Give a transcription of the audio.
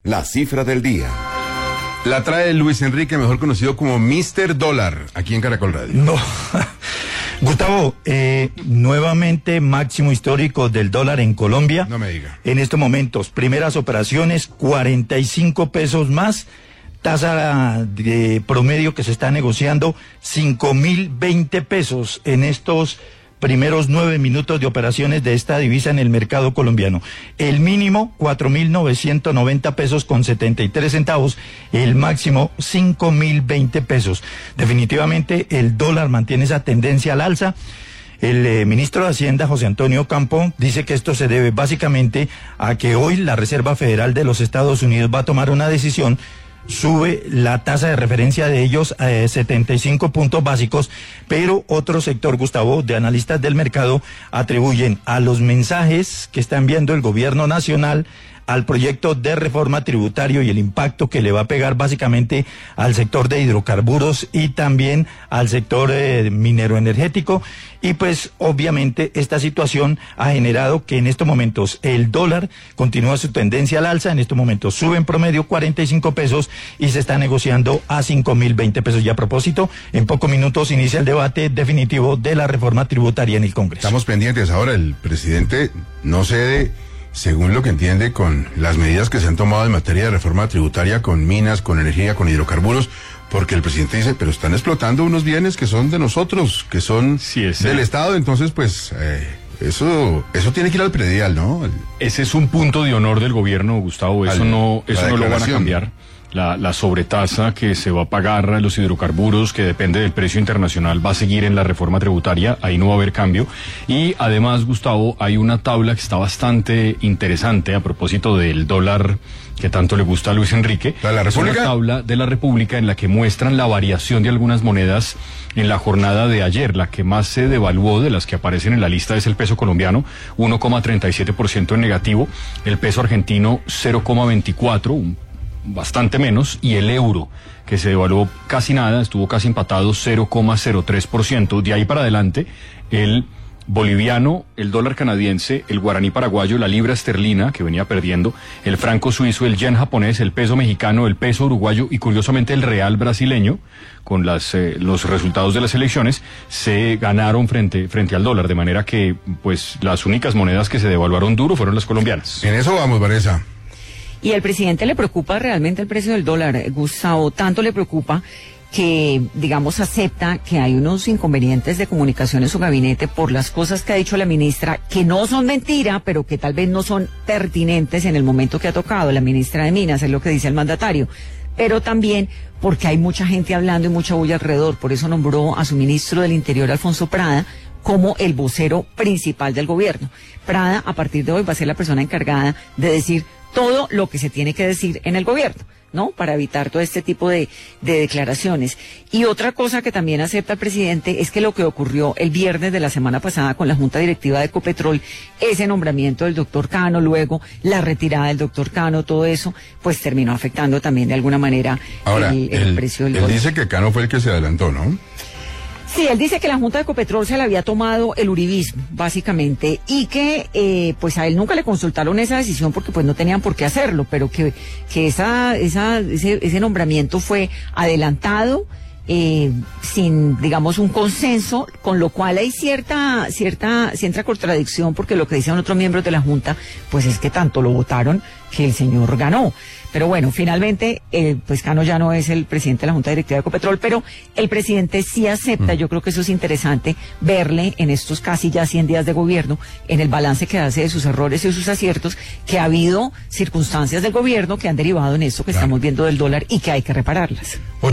la cifra del día. La trae Luis Enrique, mejor conocido como Mr. Dólar, aquí en Caracol Radio. No. Gustavo, nuevamente máximo histórico del dólar en Colombia. No me diga. En estos momentos, primeras operaciones, 45 pesos más. Tasa de promedio que se está negociando, 5.020 pesos en estos primeros 9 minutos de operaciones de esta divisa en el mercado colombiano. El mínimo, 4.990 pesos con 73 centavos. El máximo, 5.020 pesos. Definitivamente, el dólar mantiene esa tendencia al alza. El ministro de Hacienda, José Antonio Campo, dice que esto se debe básicamente a que hoy la Reserva Federal de los Estados Unidos va a tomar una decisión. Sube la tasa de referencia de ellos a 75 puntos básicos, pero otro sector, Gustavo, de analistas del mercado atribuyen a los mensajes que está enviando el gobierno nacional al proyecto de reforma tributario y el impacto que le va a pegar básicamente al sector de hidrocarburos y también al sector minero energético. Y pues obviamente esta situación ha generado que en estos momentos el dólar continúa su tendencia al alza. En estos momentos sube en promedio 45 pesos y se está negociando a 5.020 pesos. Y a propósito, en pocos minutos inicia el debate definitivo de la reforma tributaria en el Congreso. Estamos pendientes. Ahora el presidente no cede, según lo que entiende, con las medidas que se han tomado en materia de reforma tributaria, con minas, con energía, con hidrocarburos, porque el presidente dice, pero están explotando unos bienes que son de nosotros, que son del Estado, entonces pues eso tiene que ir al predial, ¿no? Ese es un punto de honor del gobierno, Gustavo, eso no lo van a cambiar. La sobretasa que se va a pagar a los hidrocarburos, que depende del precio internacional, va a seguir en la reforma tributaria, ahí no va a haber cambio. Y además, Gustavo, hay una tabla que está bastante interesante a propósito del dólar que tanto le gusta a Luis Enrique. ¿La República? Es una tabla de la República en la que muestran la variación de algunas monedas en la jornada de ayer. La que más se devaluó de las que aparecen en la lista es el peso colombiano, 1,37% en negativo, el peso argentino 0,24%, bastante menos, y el euro, que se devaluó casi nada, estuvo casi empatado, 0,03%. De ahí para adelante, el boliviano, el dólar canadiense, el guaraní paraguayo, la libra esterlina, que venía perdiendo, el franco suizo, el yen japonés, el peso mexicano, el peso uruguayo y curiosamente el real brasileño, con los resultados de las elecciones, se ganaron frente al dólar, de manera que pues las únicas monedas que se devaluaron duro fueron las colombianas. En eso vamos, Vanessa. Y al presidente le preocupa realmente el precio del dólar, Gustavo, tanto le preocupa que, digamos, acepta que hay unos inconvenientes de comunicación en su gabinete por las cosas que ha dicho la ministra, que no son mentira, pero que tal vez no son pertinentes en el momento que ha tocado la ministra de Minas, es lo que dice el mandatario, pero también porque hay mucha gente hablando y mucha bulla alrededor. Por eso nombró a su ministro del Interior, Alfonso Prada, como el vocero principal del gobierno. Prada, a partir de hoy, va a ser la persona encargada de decir todo lo que se tiene que decir en el gobierno, ¿no? Para evitar todo este tipo de declaraciones. Y otra cosa que también acepta el presidente es que lo que ocurrió el viernes de la semana pasada con la Junta Directiva de Ecopetrol, ese nombramiento del doctor Cano, luego la retirada del doctor Cano, todo eso, pues terminó afectando también de alguna manera el precio del dólar. Él dice que Cano fue el que se adelantó, ¿no? Sí, él dice que la Junta de Ecopetrol se le había tomado el uribismo, básicamente, y que pues a él nunca le consultaron esa decisión porque pues no tenían por qué hacerlo, pero que ese nombramiento fue adelantado, sin, digamos, un consenso, con lo cual hay cierta contradicción, porque lo que dicen otros miembros de la Junta, pues es que tanto lo votaron que el señor ganó. Pero bueno, finalmente, pues Cano ya no es el presidente de la Junta Directiva de Ecopetrol, pero el presidente sí acepta, yo creo que eso es interesante, verle en estos casi ya 100 días de gobierno, en el balance que hace de sus errores y sus aciertos, que ha habido circunstancias del gobierno que han derivado en esto que estamos viendo del dólar y que hay que repararlas.